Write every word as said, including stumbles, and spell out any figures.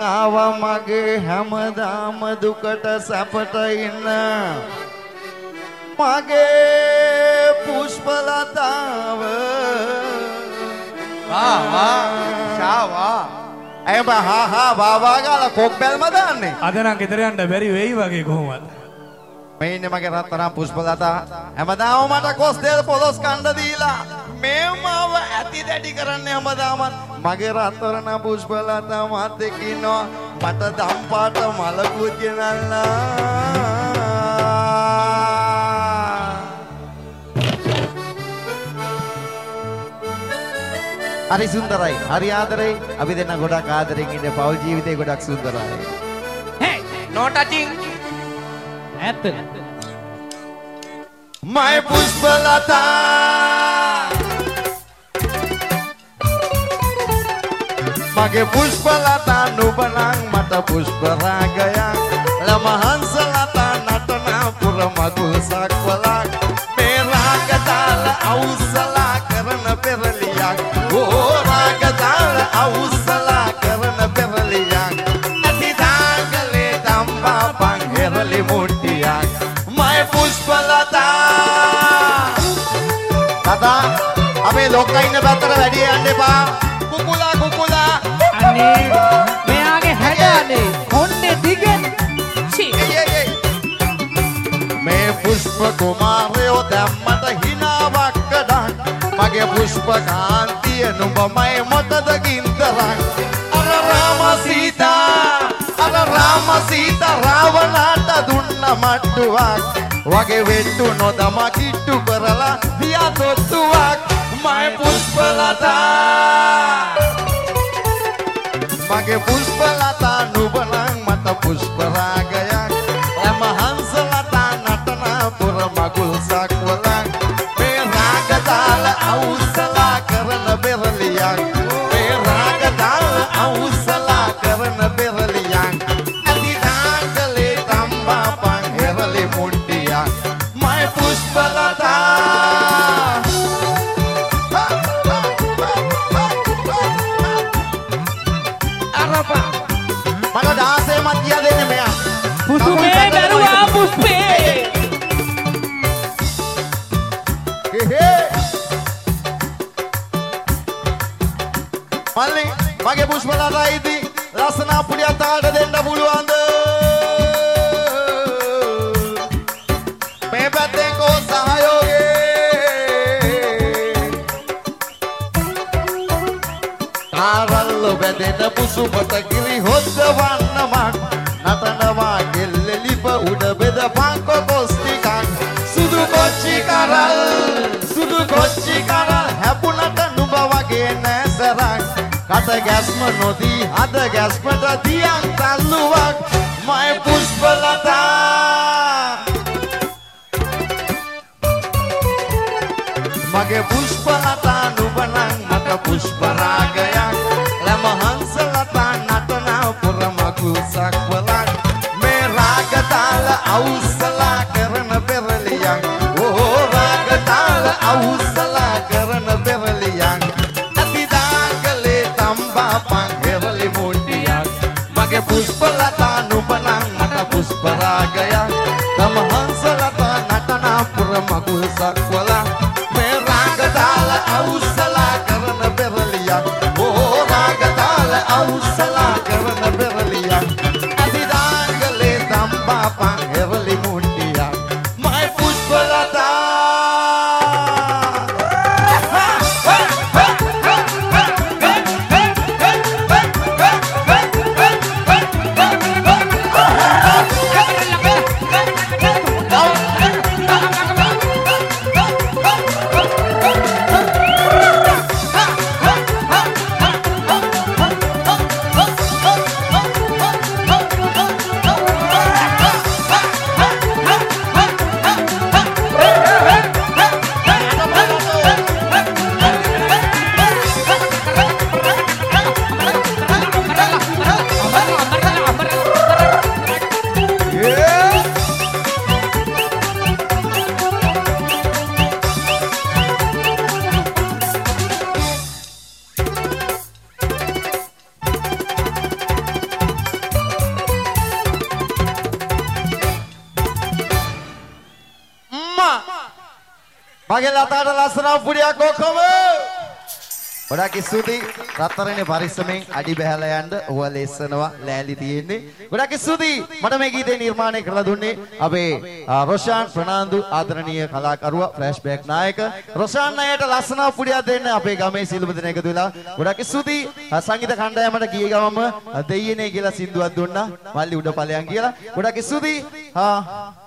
ආවා මගේ හැමදාම දුකට සැපට ඉන්න මගේ පුෂ්පලතාව වා වා ෂාවා අය බා හා හා වාවා ගාලා කොක් බැල්ම දාන්නේ අද නම් ගෙදර යන්න බැරි වෙයි වගේ කොහොමද මේ ඉන්නේ මගේ රත්තරන් පුෂ්පලතා හැමදාම මට කොස් දෙල් පොලොස් කණ්ඩ දීලා මේවව ඇති දැඩි කරන්නේ හැමදාම මගේ රත්තරන් පුෂ්පලතා මාත් එක්ක ඉන්නවා මට දම් පාට මලකුත් ගෙනල්ලා හරි සුන්දරයි හරි ආදරයි අපි දෙන්න ගොඩක් ආදරෙන් ඉන්නේ පෞල් ජීවිතේ ගොඩක් සුන්දරයි hey no touching ඇත්ත my පුෂ්පලතා මගේ පුෂ්පලතා නුඹනම් මට පුෂ්ප රාගයක් ලමහංසලතා නටන පුර මගුල් සක්වලක් මේ රාග තාල අවුස්සලා කරන පෙරලියක් ඕ රාග තාල අවුස්සලා කරන පෙරලියක් ඇති දාගලේ දම්බා පන් හෙරලි මුට්ටියක් my පුෂ්පලතා තදා අපේ ලොක්කා ඉන්න පැත්තට වැඩි යන්න එපා කුකුලා කුකුලා අනේ මෙයාගේ හැඩ අනේ කොණ්ඩේ දිගෙන් මේ පුෂ්ප කුමාරයෝ දැම්මට හිනාවක් කඩන් මගේ පුෂ්ප කාන්තිය නුඹමයි මොකද ගින්දරන් අර රාම සීතා අර රාම සීතා රාවණට දුන්න මට්ටුවක් වගේ වෙට්ටු නොදම කිට්ටු කරලා දියා තොත්තුවක් මගේ පුෂ්පලතා මගේ පුෂ්පලතා නුඹනම් මට පුෂ්ප රාගයක් ලමහංසලතා නටන පුර මගුල් සක්වලක් මේ රාග තාල අවුස්සලා කරන බෙරලියක් මේ රාග තාල අවුස්සලා කරන බෙරලියක් ඇති දාගලේ තම්බා පන් හෙරලි මුට්ටියක් මයි පුෂ්පලතා මට දාසේ මතිය දෙන්න මෙයා පුෂ්පේ දරුවා පුෂ්පේ මල්ලි මගේ පුෂ්පලතා ඉදි ලස්සන අපුඩියක් තාලට දෙන්න පුළුවන්ද මේ පැත්තෙන් කෝ සහයෝගේ කාරල්ල බැදෙන පුසුපත කිරි හොද්දවන්නමක් නතනවා ගෙල්ල ලිප උඩ බෙද පංකො කොස්ටිකක් සුදු කොච්චි කරල් සුදු කොච්චි කරල් හැපුණට නුඹ වගේ නෑසරක් කට ගැස්ම නොදී අද ගැස්මට දියන් තල්ලුවක් මය පුෂ්පලතා මගේ පුෂ්පලතා නුඹනම් මට පුෂ්ප රාගයක් ලමහංසලතා නටන පුර මගුල් සක්වලක් මේ රාග තාල අවුස්සලා කරන පෙරලියක් ඕ රාග තාල අවුස්සලා කරන පෙරලියක් ඇති දාගලේ තම්බා පන් හෙරලි මුට්ටියක් මගේ පුෂ්පලතා නුඹනම් මට පුෂ්ප රාගයක් ලමහංසලතා නටන පුර මගුල් සක්වලක් මේ රාග තාල අවුස්සලා කරන පෙරලියක් ඕ රාග තාල අවුස්සලා කරන පෙරලියක් ඇති දාගලේ තම්බා පන් හෙරලි මුට්ටියක් මයි පුෂ්පලතා මගේ ලතාට ලස්සන පුඩියක් ඔක්කොම ගොඩාක් ස්තුතියි රත්තරනේ පරිස්සමෙන් අඩි බහැලා යන්න ඔය ලෙස්සනවා ලෑලි තියෙන්නේ ගොඩාක් ස්තුතියි මට මේ ගීතේ නිර්මාණය කරලා දුන්නේ අපේ රොෂාන් ප්‍රනාන්දු ආදරණීය කලාකරුවා ෆ්ලෑෂ්බැක් නායක රොෂාන් අයට ලස්සන පුඩියක් දෙන්න අපේ ගමේ සිළුම දෙන එකතු වෙලා ගොඩාක් ස්තුතියි සංගීත කණ්ඩායමට ගිය ගමම දෙයියනේ කියලා සින්දුවක් දුන්නා මල්ලි උඩ ඵලයන් කියලා ගොඩාක් ස්තුතියි